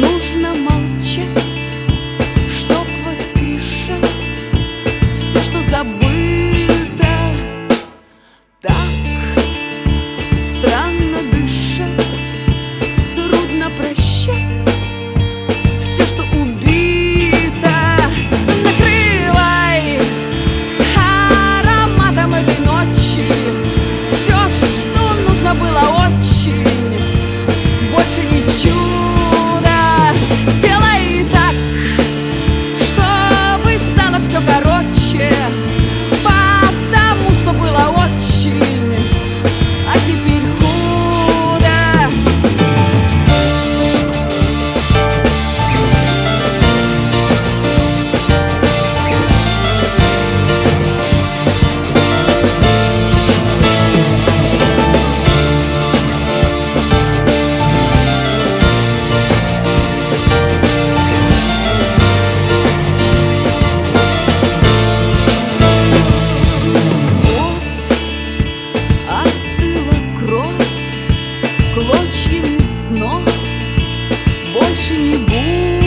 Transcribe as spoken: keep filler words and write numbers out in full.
нужно молчать, чтоб воскрешать все, что забыто. Так странно дышать, трудно прощать все, что убито. Накрывай ароматом этой ночи все, что нужно было очень, больше не чудо. Сделай так, чтобы стало все короче, потому что было очень, а теперь худо. Клочьями снов больше не будет.